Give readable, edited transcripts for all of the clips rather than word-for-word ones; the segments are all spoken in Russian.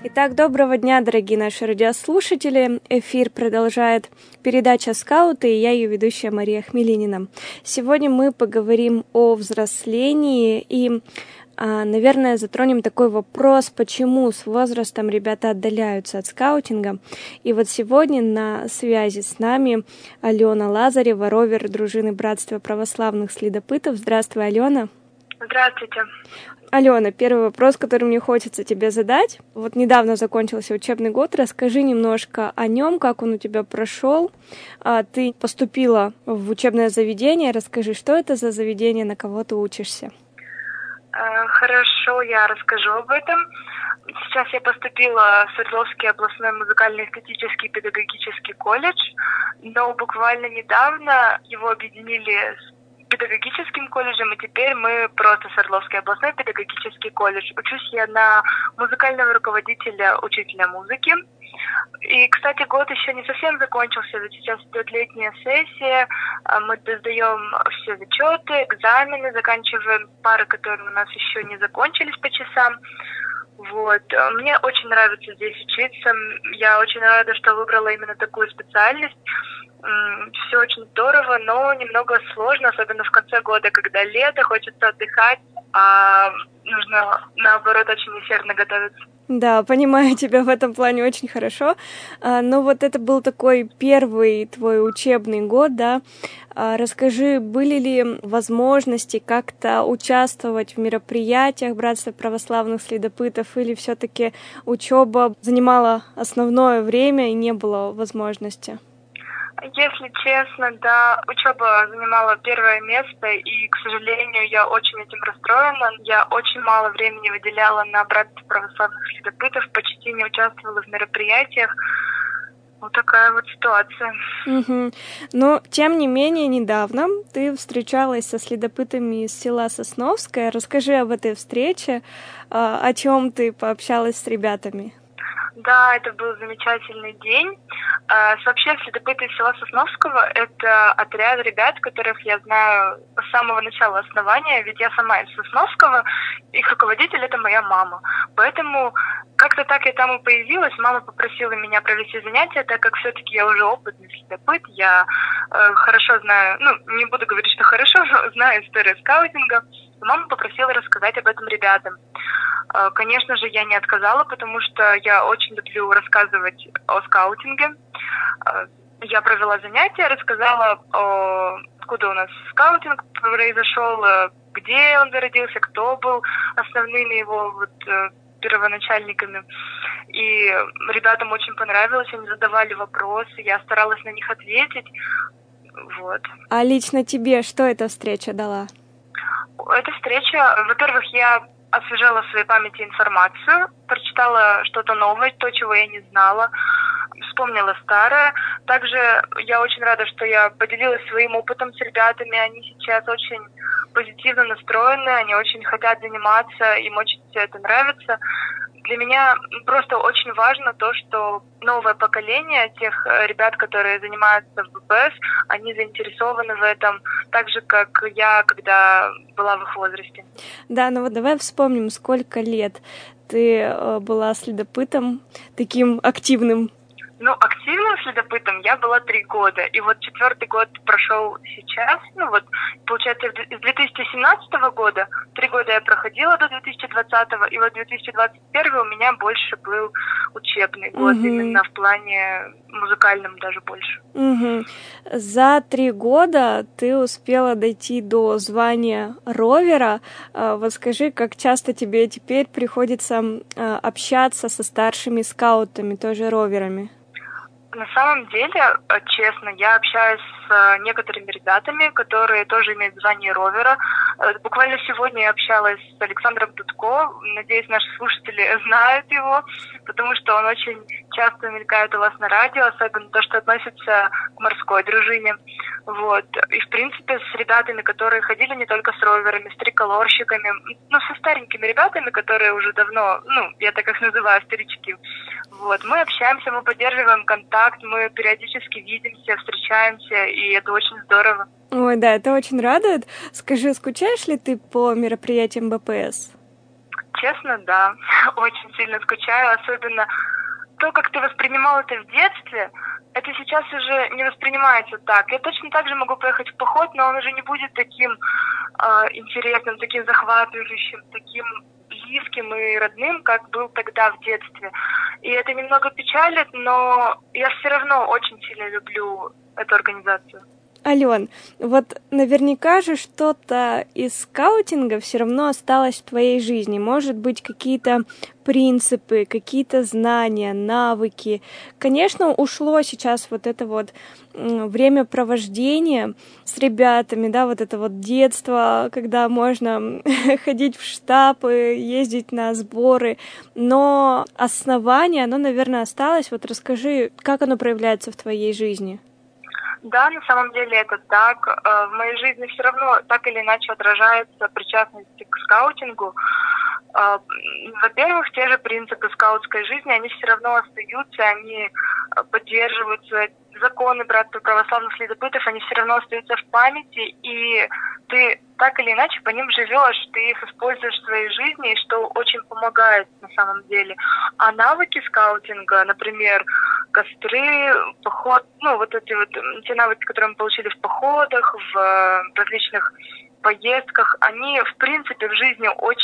Итак, доброго дня, дорогие наши радиослушатели. Эфир продолжает передача «Скауты», и я ее ведущая Мария Хмелинина. Сегодня мы поговорим о взрослении и, наверное, затронем такой вопрос, почему с возрастом ребята отдаляются от скаутинга. И вот сегодня на связи с нами Алена Лазарева, ровер дружины Братства православных следопытов. Здравствуй, Алена. Здравствуйте. Алена, первый вопрос, который мне хочется тебе задать. Вот недавно закончился учебный год. Расскажи немножко о нем, как он у тебя прошел. Ты поступила в учебное заведение. Расскажи, что это за заведение, на кого ты учишься? Хорошо, я расскажу об этом. Сейчас я поступила в Свердловский областной музыкально-эстетический педагогический колледж, но буквально недавно его объединили с педагогическим колледжем, и теперь мы просто Свердловский областной педагогический колледж. Учусь я на музыкального руководителя, учителя музыки. И, кстати, год еще не совсем закончился, ведь сейчас идет летняя сессия, мы сдаем все зачеты, экзамены, заканчиваем пары, которые у нас еще не закончились по часам. Вот. Мне очень нравится здесь учиться, я очень рада, что выбрала именно такую специальность. Все очень здорово, но немного сложно, особенно в конце года, когда лето, хочется отдыхать, а нужно, наоборот, очень усердно готовиться. Да, понимаю тебя в этом плане очень хорошо. Но вот это был такой первый твой учебный год, да? Расскажи, были ли возможности как-то участвовать в мероприятиях Братства православных следопытов, или все-таки учеба занимала основное время и не было возможности? Если честно, да, учеба занимала первое место, и, к сожалению, я очень этим расстроена. Я очень мало времени выделяла на Братство православных следопытов, почти не участвовала в мероприятиях. Вот такая вот ситуация. Угу. Но, тем не менее, недавно ты встречалась со следопытами из села Сосновское. Расскажи об этой встрече, о чем ты пообщалась с ребятами. Да, это был замечательный день. Вообще, следопыты из села Сосновского — это отряд ребят, которых я знаю с самого начала основания, ведь я сама из Сосновского, их руководитель — это моя мама. Поэтому как-то так я там и появилась. Мама попросила меня провести занятия, так как все-таки я уже опытный следопыт, я хорошо знаю, не буду говорить, что хорошо, но знаю историю скаутинга. Мама попросила рассказать об этом ребятам. Конечно же, я не отказала, потому что я очень люблю рассказывать о скаутинге. Я провела занятия, рассказала, откуда у нас скаутинг произошел, где он зародился, кто был основными его первоначальниками. И ребятам очень понравилось, они задавали вопросы, я старалась на них ответить. Вот. А лично тебе что эта встреча дала? Эта встреча, во-первых, я освежала в своей памяти информацию, прочитала что-то новое, то, чего я не знала, вспомнила старое. Также я очень рада, что я поделилась своим опытом с ребятами. Они сейчас очень позитивно настроены, они очень хотят заниматься, им очень все это нравится. Для меня просто очень важно то, что новое поколение тех ребят, которые занимаются в БПС, они заинтересованы в этом, так же, как я, когда была в их возрасте. Да, ну вот давай вспомним, сколько лет ты была следопытом, таким активным. Активным следопытом я была 3 года. И вот 4-й год прошел сейчас. Получается, с 2017 года 3 года я проходила до 2020-го. И вот 2021 у меня больше был учебный год, именно в плане музыкальном даже больше. За 3 года ты успела дойти до звания ровера. Вот скажи, как часто тебе теперь приходится общаться со старшими скаутами, тоже роверами? На самом деле, честно, я общаюсь с некоторыми ребятами, которые тоже имеют звание ровера. Буквально сегодня я общалась с Александром Дудко. Надеюсь, наши слушатели знают его, потому что он очень часто мелькает у вас на радио, особенно то, что относится к морской дружине. Вот. И, в принципе, с ребятами, которые ходили не только с роверами, с триколорщиками, со старенькими ребятами, которые уже давно, я так их называю, старички. Вот. Мы общаемся, мы поддерживаем контакт, мы периодически видимся, встречаемся, и это очень здорово. Ой, да, это очень радует. Скажи, скучаешь ли ты по мероприятиям БПС? Честно, да, очень сильно скучаю, особенно то, как ты воспринимал это в детстве, это сейчас уже не воспринимается так. Я точно так же могу поехать в поход, но он уже не будет таким интересным, таким захватывающим, таким близким и родным, как был тогда в детстве. И это немного печалит, но я все равно очень сильно люблю эту организацию. Ален, вот наверняка же что-то из скаутинга все равно осталось в твоей жизни. Может быть, какие-то принципы, какие-то знания, навыки. Конечно, ушло сейчас вот это вот времяпровождение с ребятами, да, вот это вот детство, когда можно ходить в штаб, ездить на сборы, но основание, оно, наверное, осталось. Вот расскажи, как оно проявляется в твоей жизни? Да, на самом деле это так. В моей жизни все равно так или иначе отражается причастность к скаутингу. Во-первых, те же принципы скаутской жизни, они все равно остаются, они поддерживаются. Законы братства православных следопытов, они все равно остаются в памяти, и ты так или иначе по ним живешь, ты их используешь в своей жизни, что очень помогает на самом деле. А навыки скаутинга, например, костры, поход, вот эти вот те навыки, которые мы получили в походах, в различных поездках, они в принципе в жизни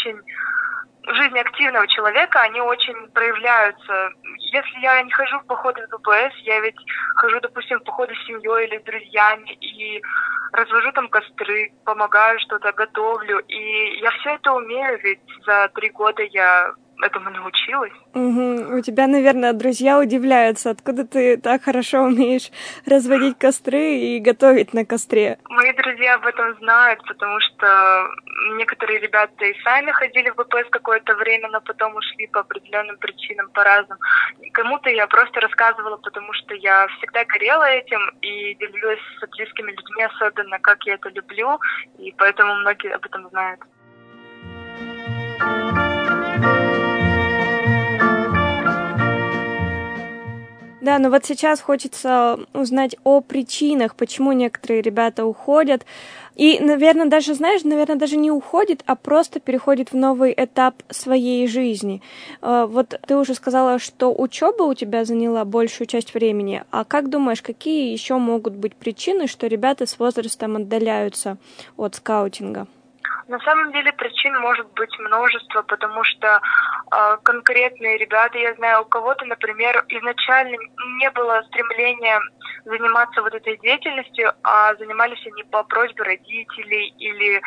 активного человека они очень проявляются. Если я не хожу в походы в ВПС, я ведь хожу, допустим, в походы с семьей или с друзьями и развожу там костры, помогаю что-то, готовлю. И я все это умею, ведь за 3 года я этому научилась. Угу. У тебя, наверное, друзья удивляются, откуда ты так хорошо умеешь разводить костры и готовить на костре. Мои друзья об этом знают, потому что некоторые ребята и сами ходили в ВПС какое-то время, но потом ушли по определенным причинам, по разным. Кому-то я просто рассказывала, потому что я всегда горела этим и делилась с близкими людьми, особенно как я это люблю, и поэтому многие об этом знают. Да, но вот сейчас хочется узнать о причинах, почему некоторые ребята уходят. И, наверное, даже не уходят, а просто переходят в новый этап своей жизни. Вот ты уже сказала, что учеба у тебя заняла большую часть времени. А как думаешь, какие еще могут быть причины, что ребята с возрастом отдаляются от скаутинга? На самом деле причин может быть множество, потому что конкретные ребята, я знаю, у кого-то, например, изначально не было стремления заниматься вот этой деятельностью, а занимались они по просьбе родителей или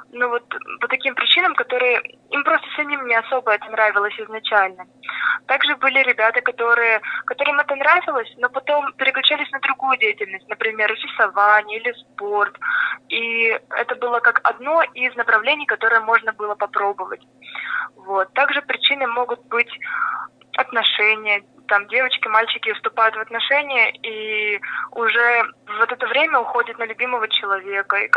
по таким причинам, которые им просто самим не особо это нравилось изначально. Также были ребята, которым это нравилось, но потом переключались на другую деятельность, например, рисование или спорт. И это было как одно из направлений, которое можно было попробовать. Вот. Также причины могут быть отношения. Там девочки, мальчики вступают в отношения и уже в это время уходят на любимого человека. И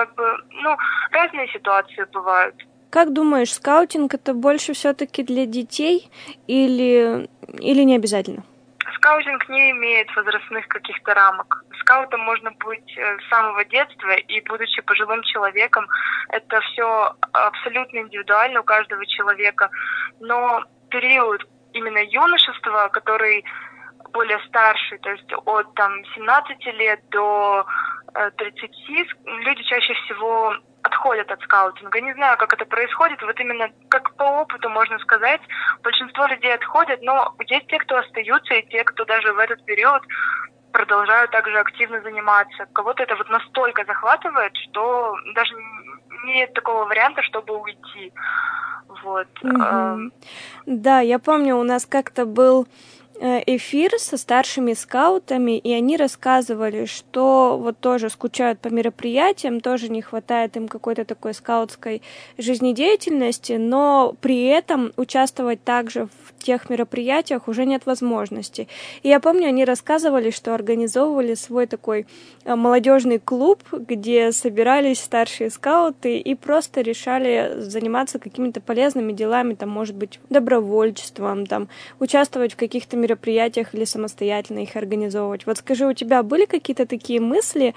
разные ситуации бывают. Как думаешь, скаутинг это больше все-таки для детей или не обязательно? Скаутинг не имеет возрастных каких-то рамок. Скаутом можно быть с самого детства, и будучи пожилым человеком, это все абсолютно индивидуально у каждого человека. Но период именно юношества, который более старший, то есть от 17 лет до 30, люди чаще всего отходят от скаутинга. Не знаю, как это происходит, вот именно как по опыту можно сказать, большинство людей отходят, но есть те, кто остаются, и те, кто даже в этот период продолжают также активно заниматься. Кого-то это настолько захватывает, что даже нет такого варианта, чтобы уйти. Вот. Угу. Да, я помню, у нас как-то был эфир со старшими скаутами, и они рассказывали, что вот тоже скучают по мероприятиям, тоже не хватает им какой-то такой скаутской жизнедеятельности, но при этом участвовать также в тех мероприятиях уже нет возможности. И я помню, они рассказывали, что организовывали свой такой молодежный клуб, где собирались старшие скауты и просто решали заниматься какими-то полезными делами, может быть, добровольчеством, участвовать в каких-то мероприятиях или самостоятельно их организовывать. Вот скажи, у тебя были какие-то такие мысли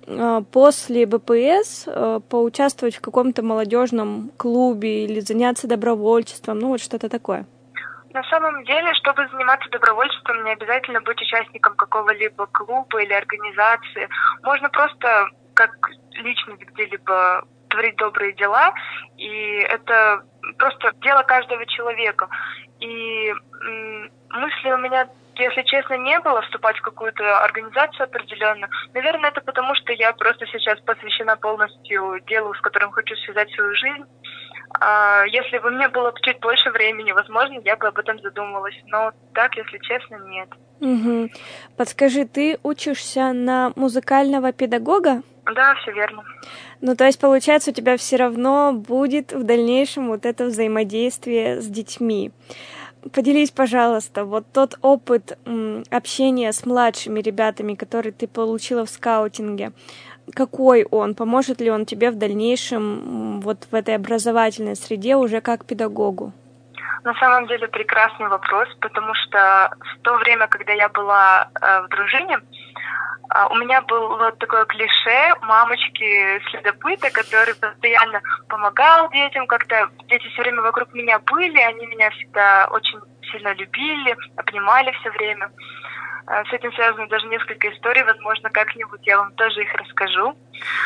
после БПС поучаствовать в каком-то молодежном клубе или заняться добровольчеством, ну вот что-то такое? На самом деле, чтобы заниматься добровольчеством, не обязательно быть участником какого-либо клуба или организации. Можно просто как личность где-либо творить добрые дела, и это просто дело каждого человека. И мысли у меня, если честно, не было вступать в какую-то организацию определенную. Наверное, это потому, что я просто сейчас посвящена полностью делу, с которым хочу связать свою жизнь. Если бы мне было чуть больше времени, возможно, я бы об этом задумалась. Но так, если честно, нет. Угу. Подскажи, ты учишься на музыкального педагога? Да, все верно. Ну, то есть, получается, у тебя все равно будет в дальнейшем вот это взаимодействие с детьми. Поделись, пожалуйста, вот тот опыт общения с младшими ребятами, который ты получила в скаутинге, какой он? Поможет ли он тебе в дальнейшем вот в этой образовательной среде уже как педагогу? На самом деле прекрасный вопрос, потому что в то время, когда я была в дружине, у меня было вот такое клише мамочки-следопыта, который постоянно помогал детям, как-то дети все время вокруг меня были, они меня всегда очень сильно любили, обнимали все время. С этим связано даже несколько историй, возможно, как-нибудь я вам тоже их расскажу.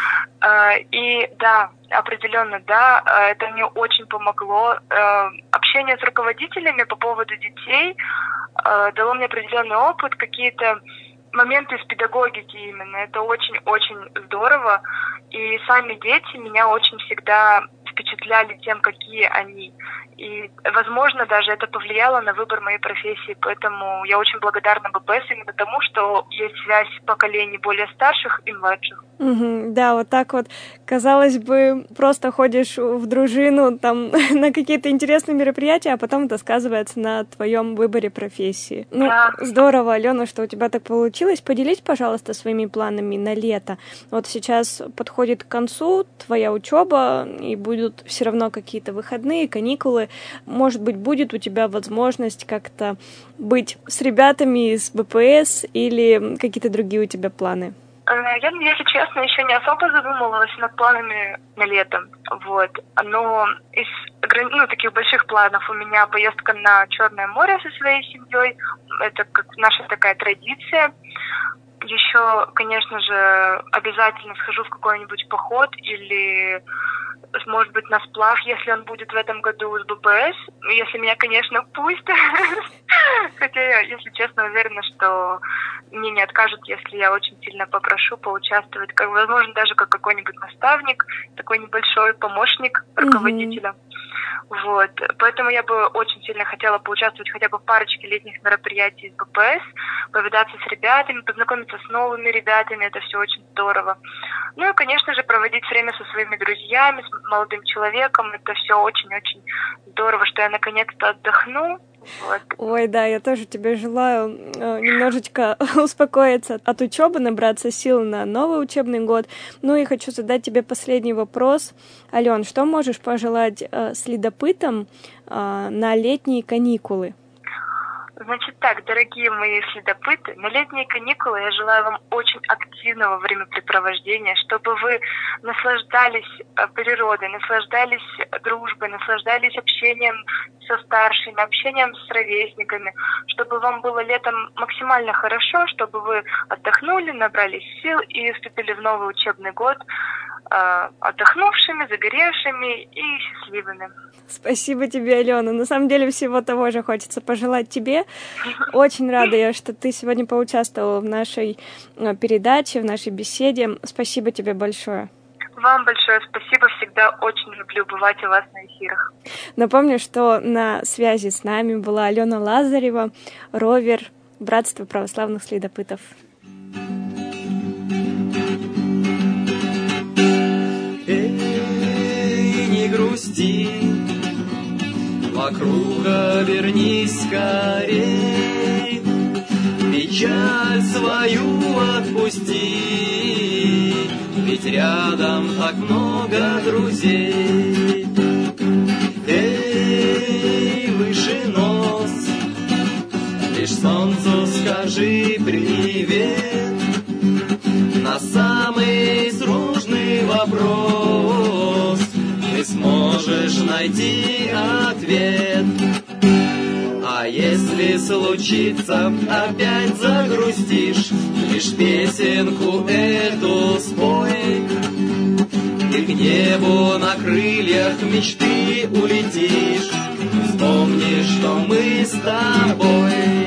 И да, определенно, да, это мне очень помогло. Общение с руководителями по поводу детей дало мне определенный опыт, какие-то моменты из педагогики именно. Это очень-очень здорово. И сами дети меня очень всегда впечатляли тем, какие они. И, возможно, даже это повлияло на выбор моей профессии. Поэтому я очень благодарна БПС именно тому, что есть связь поколений более старших и младших. Угу, да, вот так вот, казалось бы, просто ходишь в дружину там на какие-то интересные мероприятия, а потом это сказывается на твоем выборе профессии. Ну, да. Здорово, Алена, что у тебя так получилось. Поделись, пожалуйста, своими планами на лето. Вот сейчас подходит к концу твоя учеба, и будут все равно какие-то выходные, каникулы. Может быть, будет у тебя возможность как-то быть с ребятами из БПС или какие-то другие у тебя планы? Я, если честно, еще не особо задумывалась над планами на лето. Вот. Но из таких больших планов у меня поездка на Черное море со своей семьей. Это как наша такая традиция. Еще, конечно же, обязательно схожу в какой-нибудь поход или, может быть, на сплав, если он будет в этом году с БПС. Если меня, конечно, пустят. Хотя я, если честно, уверена, что мне не откажут, если я очень сильно попрошу поучаствовать. Возможно, даже как какой-нибудь наставник, такой небольшой помощник руководителя. Вот. Поэтому я бы очень сильно хотела поучаствовать хотя бы в парочке летних мероприятий с БПС, повидаться с ребятами, познакомиться с новыми ребятами, это все очень здорово. Ну и, конечно же, проводить время со своими друзьями, с молодым человеком, это все очень-очень здорово, что я наконец-то отдохну. Вот. Ой, да, я тоже тебе желаю немножечко успокоиться от учебы, набраться сил на новый учебный год. Ну и хочу задать тебе последний вопрос. Ален, что можешь пожелать следопытам на летние каникулы? Значит так, дорогие мои следопыты, на летние каникулы я желаю вам очень активного времяпрепровождения, чтобы вы наслаждались природой, наслаждались дружбой, наслаждались общением со старшими, общением с ровесниками, чтобы вам было летом максимально хорошо, чтобы вы отдохнули, набрались сил и вступили в новый учебный год отдохнувшими, загоревшими и счастливыми. Спасибо тебе, Алена. На самом деле всего того же хочется пожелать тебе. Очень рада я, что ты сегодня поучаствовала в нашей передаче, в нашей беседе. Спасибо тебе большое. Вам большое спасибо. Всегда очень люблю бывать у вас на эфирах. Напомню, что на связи с нами была Алена Лазарева, ровер Братства православных следопытов. Не грусти, вокруг обернись скорей, печаль свою отпусти, ведь рядом так много друзей. Эй, выше нос, лишь солнцу скажи привет, на самый вопрос, ты сможешь найти ответ. А если случится, опять загрустишь, лишь песенку эту спой, и к небу на крыльях мечты улетишь. Вспомни, что мы с тобой.